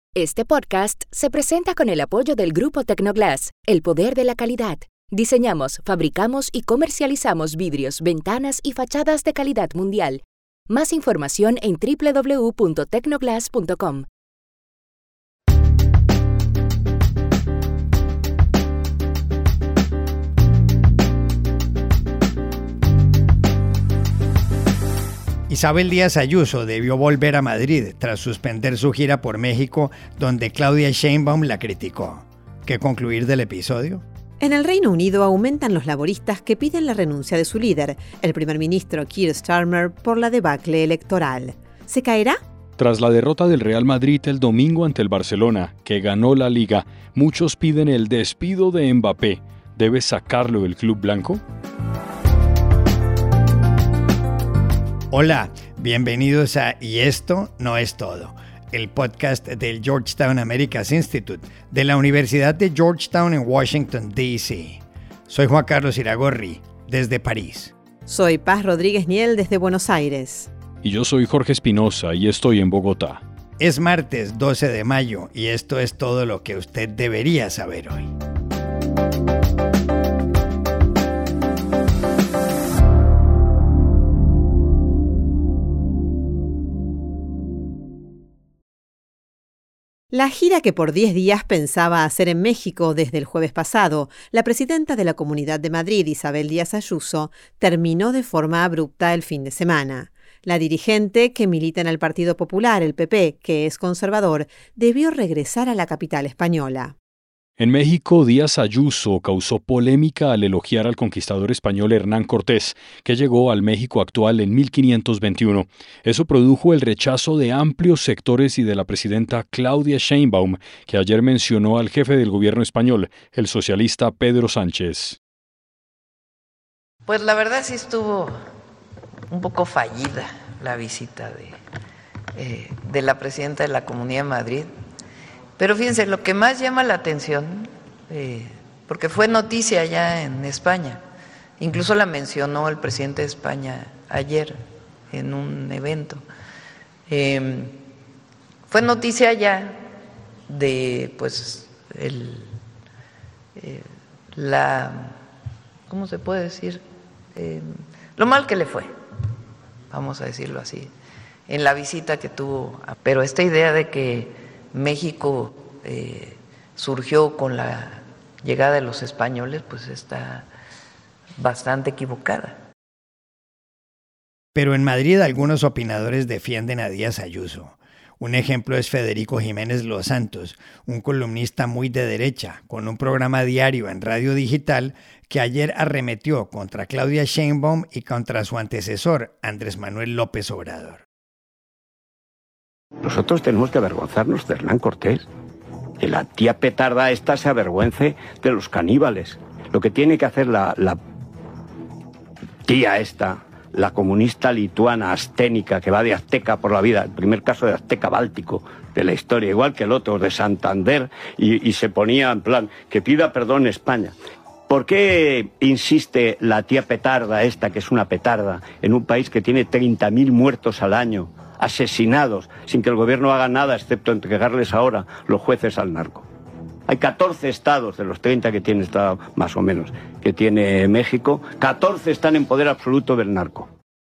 Este podcast se presenta con el apoyo del Grupo Tecnoglass, el poder de la calidad. Diseñamos, fabricamos y comercializamos vidrios, ventanas y fachadas de calidad mundial. Más información en www.tecnoglass.com. Isabel Díaz Ayuso debió volver a Madrid tras suspender su gira por México, donde Claudia Sheinbaum la criticó. ¿Qué concluir del episodio? En el Reino Unido aumentan los laboristas que piden la renuncia de su líder, el primer ministro Keir Starmer, por la debacle electoral. ¿Se caerá? Tras la derrota del Real Madrid el domingo ante el Barcelona, que ganó la Liga, muchos piden el despido de Mbappé. ¿Debe sacarlo del club blanco? Hola, bienvenidos a Y esto no es todo, el podcast del Georgetown Americas Institute de la Universidad de Georgetown en Washington, D.C. Soy Juan Carlos Iragorri, desde París. Soy Paz Rodríguez Niel, desde Buenos Aires. Y yo soy Jorge Espinosa y estoy en Bogotá. Es martes 12 de mayo y esto es todo lo que usted debería saber hoy. La gira que por 10 días pensaba hacer en México desde el jueves pasado, la presidenta de la Comunidad de Madrid, Isabel Díaz Ayuso, terminó de forma abrupta el fin de semana. La dirigente, que milita en el Partido Popular, el PP, que es conservador, debió regresar a la capital española. En México, Díaz Ayuso causó polémica al elogiar al conquistador español Hernán Cortés, que llegó al México actual en 1521. Eso produjo el rechazo de amplios sectores y de la presidenta Claudia Sheinbaum, que ayer mencionó al jefe del gobierno español, el socialista Pedro Sánchez. Pues la verdad sí estuvo un poco fallida la visita de la presidenta de la Comunidad de Madrid. Pero fíjense, lo que más llama la atención, porque fue noticia ya en España, incluso la mencionó el presidente de España ayer en un evento, fue noticia ya de pues ¿cómo se puede decir? Lo mal que le fue, vamos a decirlo así, en la visita que tuvo. Pero esta idea de que México surgió con la llegada de los españoles, pues está bastante equivocada. Pero en Madrid algunos opinadores defienden a Díaz Ayuso. Un ejemplo es Federico Jiménez Los Santos, un columnista muy de derecha, con un programa diario en Radio Digital que ayer arremetió contra Claudia Sheinbaum y contra su antecesor, Andrés Manuel López Obrador. Nosotros tenemos que avergonzarnos de Hernán Cortés. Que la tía petarda esta se avergüence de los caníbales. Lo que tiene que hacer la tía esta, la comunista lituana asténica que va de azteca por la vida, el primer caso de azteca báltico de la historia, igual que el otro de Santander, y se ponía en plan, que pida perdón España. ¿Por qué insiste la tía petarda esta, que es una petarda, en un país que tiene 30.000 muertos al año, asesinados, sin que el gobierno haga nada excepto entregarles ahora los jueces al narco? Hay 14 estados de los 30 que tiene estado, más o menos, que tiene México, 14 están en poder absoluto del narco.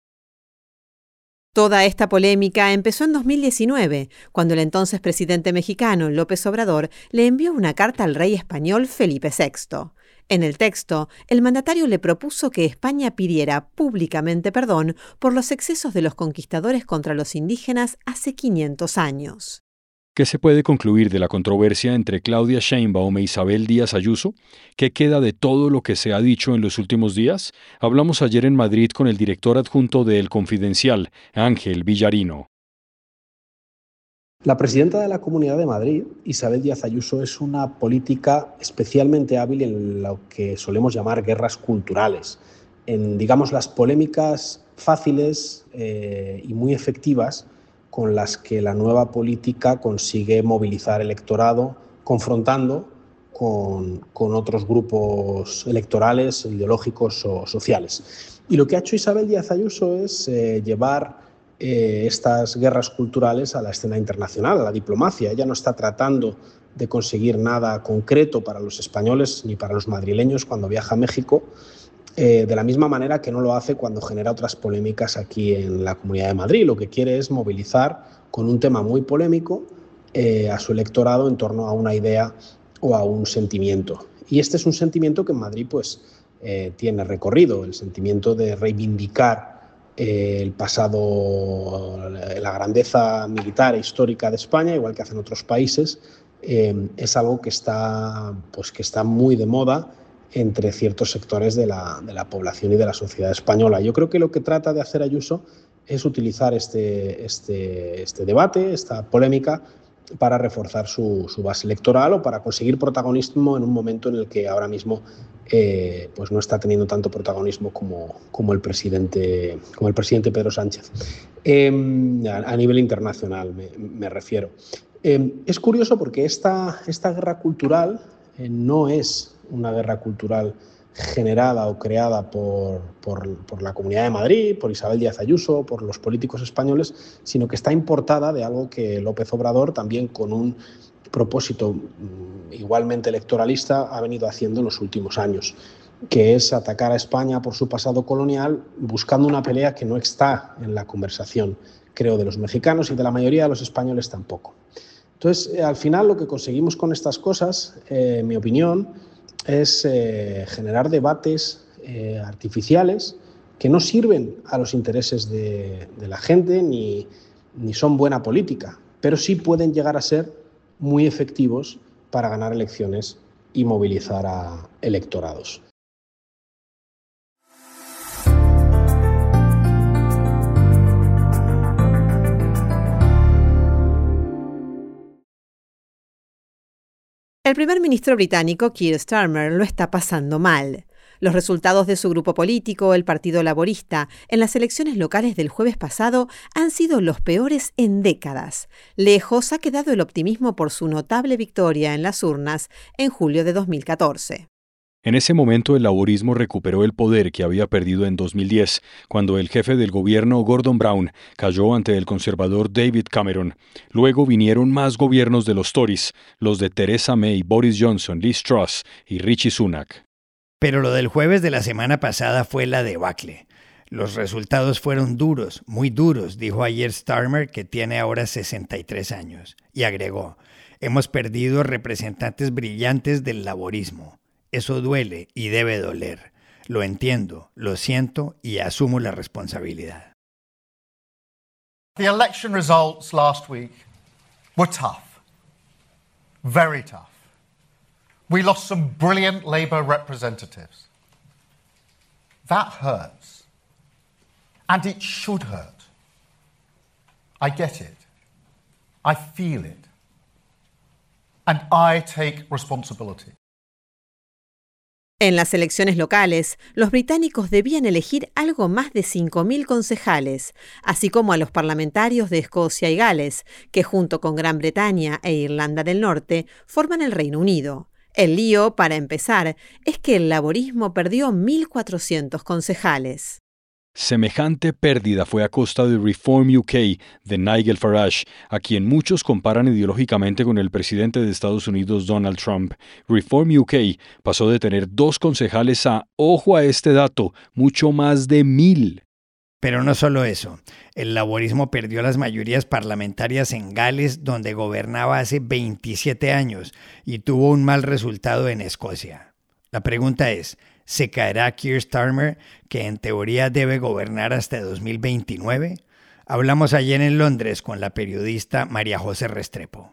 Toda esta polémica empezó en 2019, cuando el entonces presidente mexicano, López Obrador, le envió una carta al rey español Felipe VI. En el texto, el mandatario le propuso que España pidiera públicamente perdón por los excesos de los conquistadores contra los indígenas hace 500 años. ¿Qué se puede concluir de la controversia entre Claudia Sheinbaum e Isabel Díaz Ayuso? ¿Qué queda de todo lo que se ha dicho en los últimos días? Hablamos ayer en Madrid con el director adjunto de El Confidencial, Ángel Villarino. La presidenta de la Comunidad de Madrid, Isabel Díaz Ayuso, es una política especialmente hábil en lo que solemos llamar guerras culturales, en, digamos, las polémicas fáciles y muy efectivas con las que la nueva política consigue movilizar electorado, confrontando con otros grupos electorales, ideológicos o sociales. Y lo que ha hecho Isabel Díaz Ayuso es llevar estas guerras culturales a la escena internacional, a la diplomacia. Ella no está tratando de conseguir nada concreto para los españoles ni para los madrileños cuando viaja a México, de la misma manera que no lo hace cuando genera otras polémicas aquí en la Comunidad de Madrid. Lo que quiere es movilizar con un tema muy polémico a su electorado en torno a una idea o a un sentimiento. Y este es un sentimiento que en Madrid pues, tiene recorrido, el sentimiento de reivindicar el pasado, la grandeza militar e histórica de España, igual que hacen otros países. Es algo que está muy de moda entre ciertos sectores de la población y de la sociedad española. Yo creo que lo que trata de hacer Ayuso es utilizar este debate, esta polémica, para reforzar su base electoral o para conseguir protagonismo en un momento en el que ahora mismo pues no está teniendo tanto protagonismo como el presidente Pedro Sánchez. A nivel internacional me refiero. Es curioso porque esta guerra cultural no es una guerra cultural generada o creada por la Comunidad de Madrid, por Isabel Díaz Ayuso, por los políticos españoles, sino que está importada de algo que López Obrador, también con un propósito igualmente electoralista, ha venido haciendo en los últimos años, que es atacar a España por su pasado colonial, buscando una pelea que no está en la conversación, creo, de los mexicanos y de la mayoría de los españoles tampoco. Entonces, al final lo que conseguimos con estas cosas, en mi opinión, es generar debates artificiales que no sirven a los intereses de la gente ni son buena política, pero sí pueden llegar a ser muy efectivos para ganar elecciones y movilizar a electorados. El primer ministro británico Keir Starmer lo está pasando mal. Los resultados de su grupo político, el Partido Laborista, en las elecciones locales del jueves pasado han sido los peores en décadas. Lejos ha quedado el optimismo por su notable victoria en las urnas en julio de 2014. En ese momento el laborismo recuperó el poder que había perdido en 2010, cuando el jefe del gobierno Gordon Brown cayó ante el conservador David Cameron. Luego vinieron más gobiernos de los Tories, los de Theresa May, Boris Johnson, Liz Truss y Rishi Sunak. Pero lo del jueves de la semana pasada fue la debacle. Los resultados fueron duros, muy duros, dijo ayer Starmer, que tiene ahora 63 años, y agregó: hemos perdido representantes brillantes del laborismo. Eso duele y debe doler. Lo entiendo, lo siento y asumo la responsabilidad. The election results last week were tough. Very tough. We lost some brilliant Labour representatives. That hurts. And it should hurt. I get it. I feel it. And I take responsibility. En las elecciones locales, los británicos debían elegir algo más de 5.000 concejales, así como a los parlamentarios de Escocia y Gales, que junto con Gran Bretaña e Irlanda del Norte forman el Reino Unido. El lío, para empezar, es que el laborismo perdió 1.400 concejales. Semejante pérdida fue a costa de Reform UK de Nigel Farage, a quien muchos comparan ideológicamente con el presidente de Estados Unidos Donald Trump. Reform UK pasó de tener 2 concejales a, ojo a este dato, mucho más de 1.000. Pero no solo eso, el laborismo perdió las mayorías parlamentarias en Gales, donde gobernaba hace 27 años, y tuvo un mal resultado en Escocia. La pregunta es: ¿se caerá Keir Starmer, que en teoría debe gobernar hasta 2029? Hablamos ayer en Londres con la periodista María José Restrepo.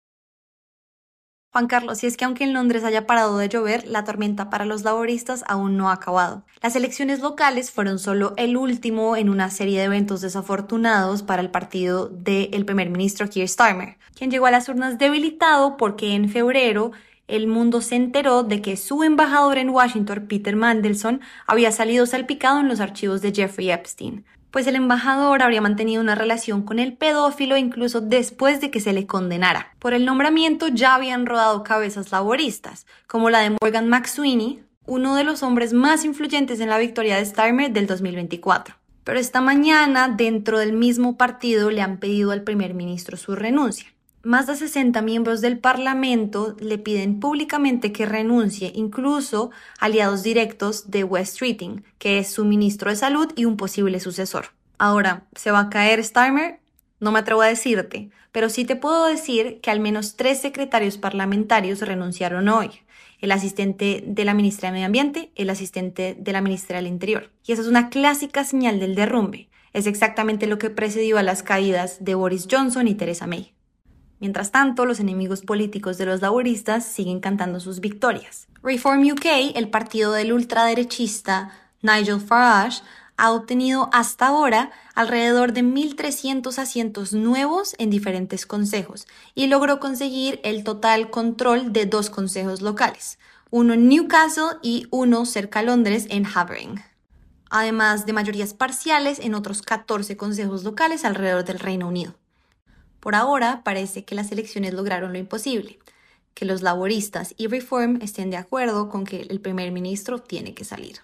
Juan Carlos, y es que aunque en Londres haya parado de llover, la tormenta para los laboristas aún no ha acabado. Las elecciones locales fueron solo el último en una serie de eventos desafortunados para el partido del primer ministro Keir Starmer, quien llegó a las urnas debilitado porque en febrero el mundo se enteró de que su embajador en Washington, Peter Mandelson, había salido salpicado en los archivos de Jeffrey Epstein, pues el embajador habría mantenido una relación con el pedófilo incluso después de que se le condenara. Por el nombramiento ya habían rodado cabezas laboristas, como la de Morgan McSweeney, uno de los hombres más influyentes en la victoria de Starmer del 2024. Pero esta mañana, dentro del mismo partido, le han pedido al primer ministro su renuncia. Más de 60 miembros del Parlamento le piden públicamente que renuncie, incluso aliados directos de Wes Streeting, que es su ministro de Salud y un posible sucesor. Ahora, ¿se va a caer Starmer? No me atrevo a decirte, pero sí te puedo decir que al menos 3 secretarios parlamentarios renunciaron hoy. El asistente de la ministra de Medio Ambiente, el asistente de la ministra del Interior. Y esa es una clásica señal del derrumbe. Es exactamente lo que precedió a las caídas de Boris Johnson y Theresa May. Mientras tanto, los enemigos políticos de los laboristas siguen cantando sus victorias. Reform UK, el partido del ultraderechista Nigel Farage, ha obtenido hasta ahora alrededor de 1.300 asientos nuevos en diferentes consejos y logró conseguir el total control de 2 consejos locales, uno en Newcastle y uno cerca a Londres en Havering, además de mayorías parciales en otros 14 consejos locales alrededor del Reino Unido. Por ahora parece que las elecciones lograron lo imposible, que los laboristas y Reform estén de acuerdo con que el primer ministro tiene que salir.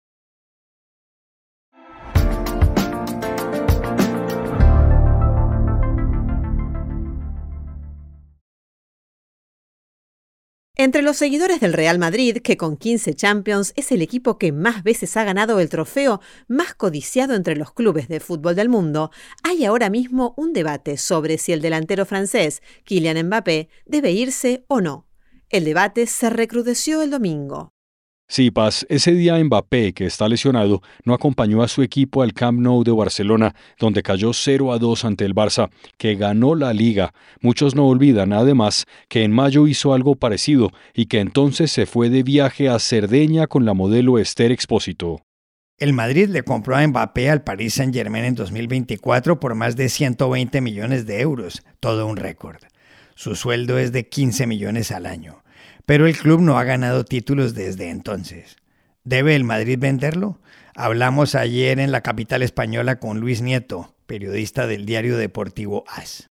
Entre los seguidores del Real Madrid, que con 15 Champions es el equipo que más veces ha ganado el trofeo más codiciado entre los clubes de fútbol del mundo, hay ahora mismo un debate sobre si el delantero francés, Kylian Mbappé, debe irse o no. El debate se recrudeció el domingo. Sí, Paz, ese día Mbappé, que está lesionado, no acompañó a su equipo al Camp Nou de Barcelona, donde cayó 0-2 ante el Barça, que ganó la Liga. Muchos no olvidan, además, que en mayo hizo algo parecido y que entonces se fue de viaje a Cerdeña con la modelo Esther Expósito. El Madrid le compró a Mbappé al Paris Saint-Germain en 2024 por más de 120 millones de euros, todo un récord. Su sueldo es de 15 millones al año. Pero el club no ha ganado títulos desde entonces. ¿Debe el Madrid venderlo? Hablamos ayer en la capital española con Luis Nieto, periodista del diario deportivo AS.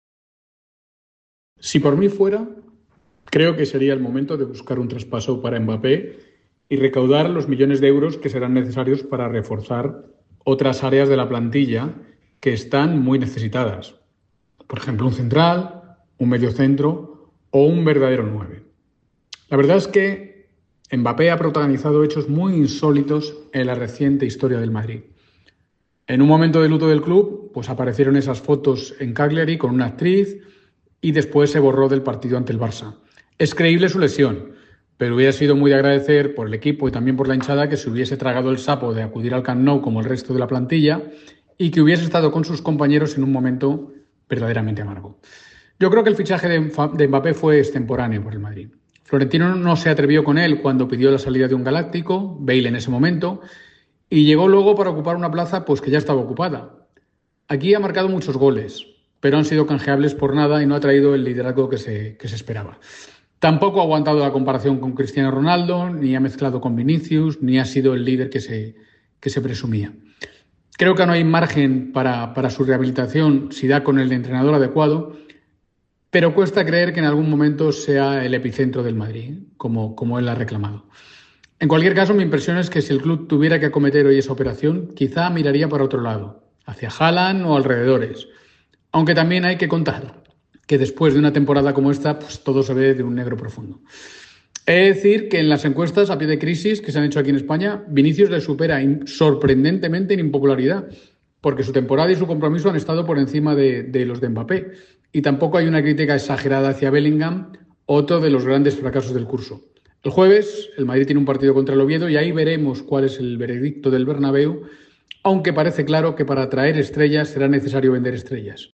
Si por mí fuera, creo que sería el momento de buscar un traspaso para Mbappé y recaudar los millones de euros que serán necesarios para reforzar otras áreas de la plantilla que están muy necesitadas. Por ejemplo, un central, un mediocentro o un verdadero 9. La verdad es que Mbappé ha protagonizado hechos muy insólitos en la reciente historia del Madrid. En un momento de luto del club, pues aparecieron esas fotos en Cagliari con una actriz y después se borró del partido ante el Barça. Es creíble su lesión, pero hubiera sido muy de agradecer por el equipo y también por la hinchada que se hubiese tragado el sapo de acudir al Camp Nou como el resto de la plantilla y que hubiese estado con sus compañeros en un momento verdaderamente amargo. Yo creo que el fichaje de Mbappé fue extemporáneo por el Madrid. Florentino no se atrevió con él cuando pidió la salida de un galáctico, Bale en ese momento, y llegó luego para ocupar una plaza pues que ya estaba ocupada. Aquí ha marcado muchos goles, pero han sido canjeables por nada y no ha traído el liderazgo que se esperaba. Tampoco ha aguantado la comparación con Cristiano Ronaldo, ni ha mezclado con Vinicius, ni ha sido el líder que se presumía. Creo que no hay margen para su rehabilitación si da con el entrenador adecuado, pero cuesta creer que en algún momento sea el epicentro del Madrid, como él ha reclamado. En cualquier caso, mi impresión es que si el club tuviera que acometer hoy esa operación, quizá miraría para otro lado, hacia Haaland o alrededores. Aunque también hay que contar que después de una temporada como esta, pues todo se ve de un negro profundo. He de decir que en las encuestas a pie de crisis que se han hecho aquí en España, Vinicius le supera sorprendentemente en impopularidad, porque su temporada y su compromiso han estado por encima de los de Mbappé. Y tampoco hay una crítica exagerada hacia Bellingham, otro de los grandes fracasos del curso. El jueves, el Madrid tiene un partido contra el Oviedo y ahí veremos cuál es el veredicto del Bernabéu, aunque parece claro que para atraer estrellas será necesario vender estrellas.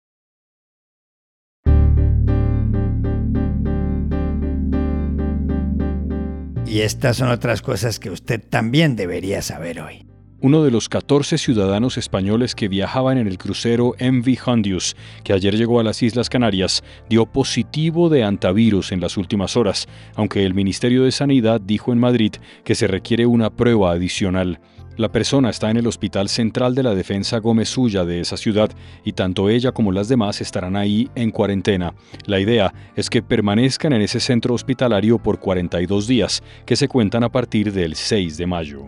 Y estas son otras cosas que usted también debería saber hoy. Uno de los 14 ciudadanos españoles que viajaban en el crucero MV Hondius, que ayer llegó a las Islas Canarias, dio positivo de antivirus en las últimas horas, aunque el Ministerio de Sanidad dijo en Madrid que se requiere una prueba adicional. La persona está en el Hospital Central de la Defensa Gómez Ulla de esa ciudad y tanto ella como las demás estarán ahí en cuarentena. La idea es que permanezcan en ese centro hospitalario por 42 días, que se cuentan a partir del 6 de mayo.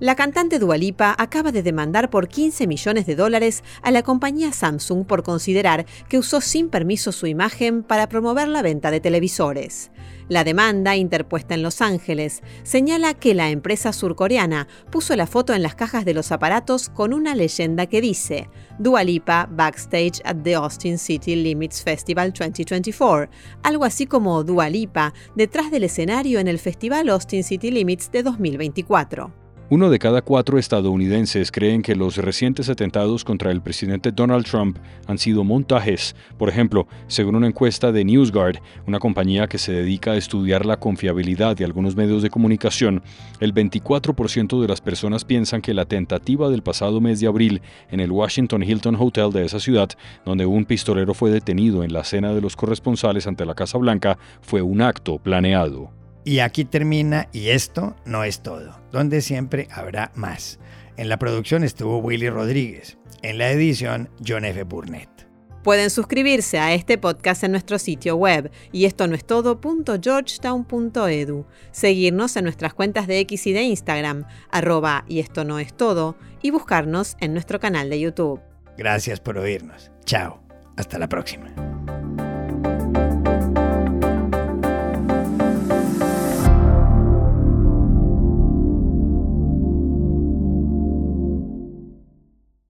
La cantante Dua Lipa acaba de demandar por $15 millones a la compañía Samsung por considerar que usó sin permiso su imagen para promover la venta de televisores. La demanda, interpuesta en Los Ángeles, señala que la empresa surcoreana puso la foto en las cajas de los aparatos con una leyenda que dice Dua Lipa backstage at the Austin City Limits Festival 2024, algo así como Dua Lipa detrás del escenario en el Festival Austin City Limits de 2024. 1 de cada 4 estadounidenses creen que los recientes atentados contra el presidente Donald Trump han sido montajes. Por ejemplo, según una encuesta de NewsGuard, una compañía que se dedica a estudiar la confiabilidad de algunos medios de comunicación, el 24% de las personas piensan que la tentativa del pasado mes de abril en el Washington Hilton Hotel de esa ciudad, donde un pistolero fue detenido en la cena de los corresponsales ante la Casa Blanca, fue un acto planeado. Y aquí termina Y esto no es todo, donde siempre habrá más. En la producción estuvo Willy Rodríguez, en la edición John F. Burnett. Pueden suscribirse a este podcast en nuestro sitio web yestonoestodo.georgetown.edu, seguirnos en nuestras cuentas de X y de Instagram, @yestonoestodo, y buscarnos en nuestro canal de YouTube. Gracias por oírnos. Chao. Hasta la próxima.